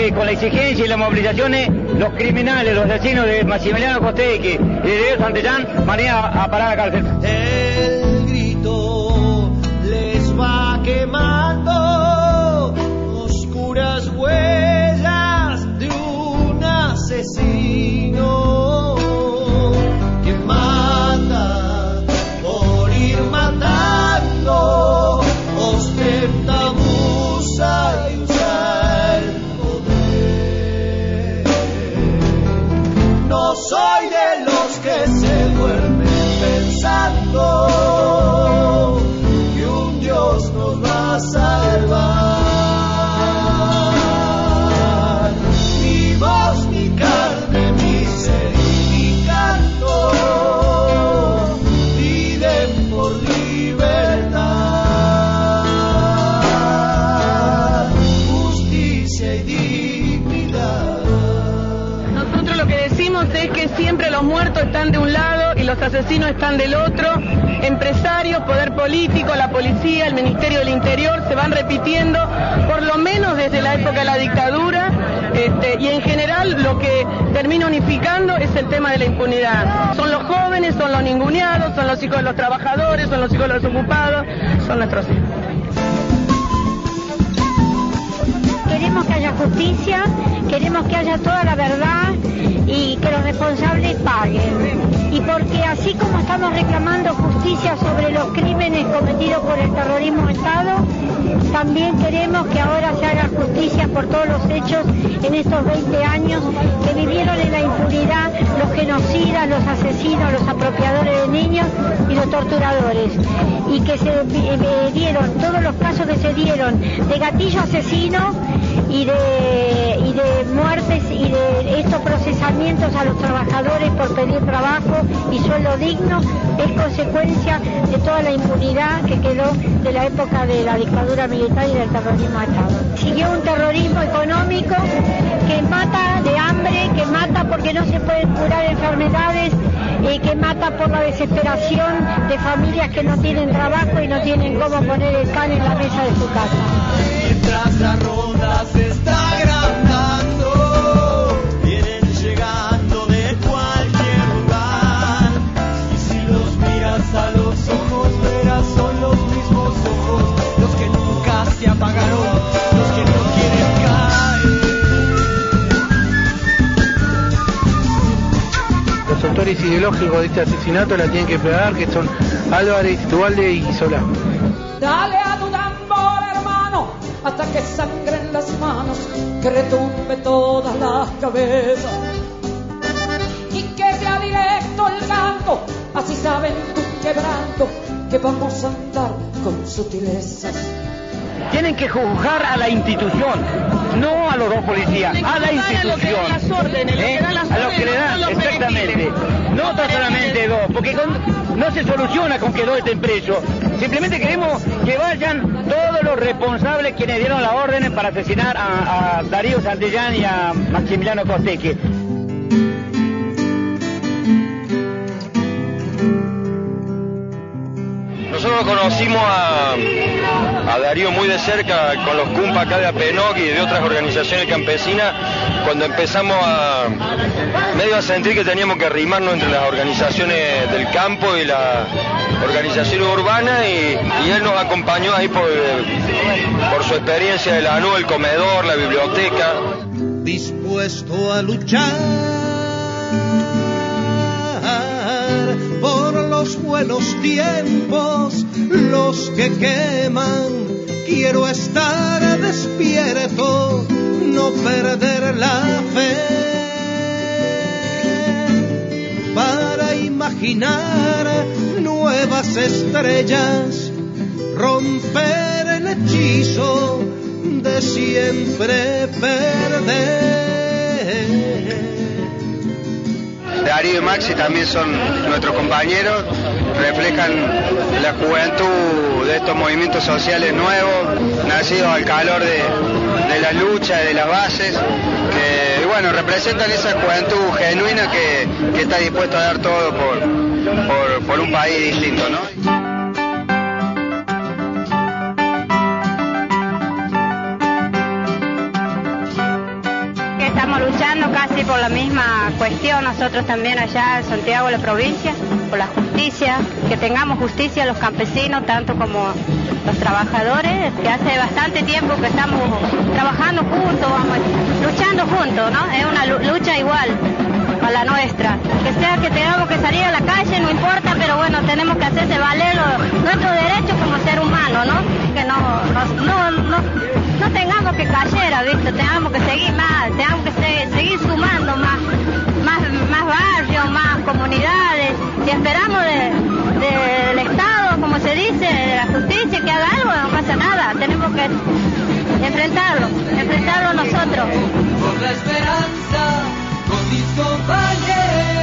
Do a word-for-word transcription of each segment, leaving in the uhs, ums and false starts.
que con la exigencia y las movilizaciones, los criminales, los asesinos de Maximiliano Costecchi y de Diego Santillán van a ir a, a parar a la cárcel. El grito les va quemando oscuras huellas de un asesino que mata por ir matando, ostenta, abusa y usa el poder. No soy de los que se duermen pensando que un Dios nos va a salvar. Ni voz, ni carne, ni ser, ni canto piden por libertad, justicia y dignidad. Nosotros lo que decimos es que siempre los muertos están de un lado y los asesinos están del otro. Empresarios, poder político, la policía, el Ministerio del Interior se van repitiendo, por lo menos desde la época de la dictadura, este, y en general lo que termina unificando es el tema de la impunidad. Son los jóvenes, son los ninguneados, son los hijos de los trabajadores, son los hijos de los ocupados, son nuestros hijos. Queremos que haya justicia, queremos que haya toda la verdad y que los responsables paguen. Y porque así como estamos reclamando justicia sobre los crímenes cometidos por el terrorismo de Estado, también queremos que ahora se haga justicia por todos los hechos en estos veinte años que vivieron en la impunidad los genocidas, los asesinos, los apropiadores de niños y los torturadores. Y que se eh, dieron todos los casos que se dieron de gatillo asesino y de, y de muertes y de estos procesamientos a los trabajadores por pedir trabajo y sueldo digno, es consecuencia de toda la impunidad que quedó de la época de la dictadura militar y del terrorismo de Estado. Siguió un terrorismo económico que mata de hambre, que mata porque no se pueden curar enfermedades, eh, que mata por la desesperación de familias que no tienen trabajo y no tienen cómo poner el pan en la mesa de su casa. Mientras la ronda se está agrandando, vienen llegando de cualquier lugar. Y si los miras a los ojos, verás son los mismos ojos, los que nunca se apagaron, los que no quieren caer. Los autores ideológicos de este asesinato la tienen que pegar, que son Álvarez, Duhalde y Solá. Dale a tu tambor, hermano, hasta que sangren las manos, que retumbe todas las cabezas y que sea directo el canto, así saben tu quebranto, que vamos a andar con sutilezas. Tienen que juzgar a la institución, no a los dos policías, a la institución. A los que le dan, exactamente. No solamente dos, porque con, no se soluciona con que dos estén presos. Simplemente queremos que vayan todos los responsables quienes dieron las órdenes para asesinar a, a Darío Santillán y a Maximiliano Costecchi. Nosotros conocimos a, a Darío muy de cerca con los cumpas acá de Apenoc y de otras organizaciones campesinas cuando empezamos a medio a sentir que teníamos que arrimarnos entre las organizaciones del campo y las organizaciones urbanas y, y él nos acompañó ahí por, por su experiencia de la A N U, el comedor, la biblioteca. Dispuesto a luchar por los buenos tiempos, los que queman, quiero estar despierto, no perder la fe, para imaginar nuevas estrellas, romper el hechizo de siempre perder. Darío y Maxi también son nuestros compañeros, reflejan la juventud de estos movimientos sociales nuevos, nacidos al calor de, de la lucha, de las bases, que bueno, representan esa juventud genuina que, que está dispuesta a dar todo por, por, por un país distinto, ¿no? por la misma cuestión, nosotros también allá en Santiago, la provincia, por la justicia, que tengamos justicia los campesinos, tanto como los trabajadores, que hace bastante tiempo que estamos trabajando juntos, vamos, luchando juntos, ¿no? Es una lucha igual a la nuestra. Que sea que tengamos que salir a la calle, no importa, pero bueno, tenemos que hacerse valer los, nuestros derechos como ser humano, ¿no? Que no, no, no, no, no tengamos que caer, ¿viste? Tengamos que seguir más, tengamos que se, seguir sumando más, más, más barrios, más comunidades. Si esperamos de, de, del Estado, como se dice, de la justicia, que haga algo, no pasa nada. Tenemos que enfrentarlo, enfrentarlo nosotros. Por la esperanza, con mis compañeros.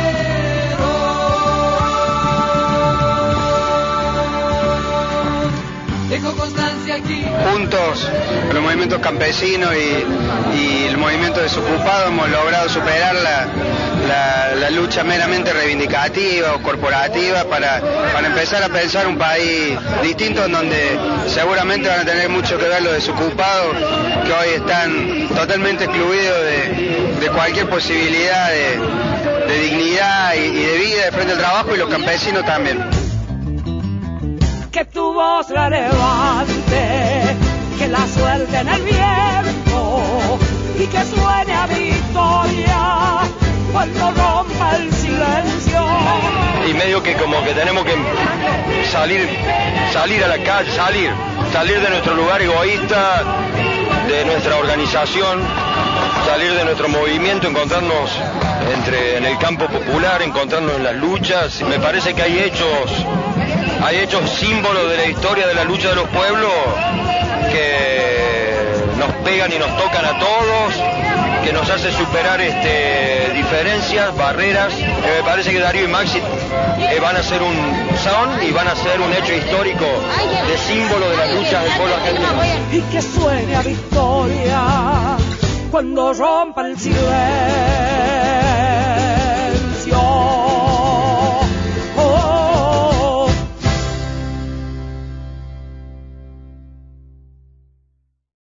Dejo constancia aquí. Juntos, los movimientos campesinos y, y el movimiento desocupado hemos logrado superar la, la, la lucha meramente reivindicativa o corporativa para, para empezar a pensar un país distinto en donde seguramente van a tener mucho que ver los desocupados, que hoy están totalmente excluidos de, de cualquier posibilidad de, de dignidad y, y de vida de frente al trabajo, y los campesinos también. Que tu voz la levante, que la suelte en el viento y que suene a victoria cuando rompa el silencio. Y medio que como que tenemos que salir, salir a la calle, salir, salir de nuestro lugar egoísta, de nuestra organización, salir de nuestro movimiento, encontrarnos entre, en el campo popular, encontrarnos en las luchas. Me parece que hay hechos, hay hechos símbolos de la historia de la lucha de los pueblos que nos pegan y nos tocan a todos, que nos hace superar este, diferencias, barreras. Eh, me parece que Darío y Maxi eh, van a ser un son y van a ser un hecho histórico de símbolo de la lucha del pueblo argentino. Y que suene a victoria cuando rompa el silencio.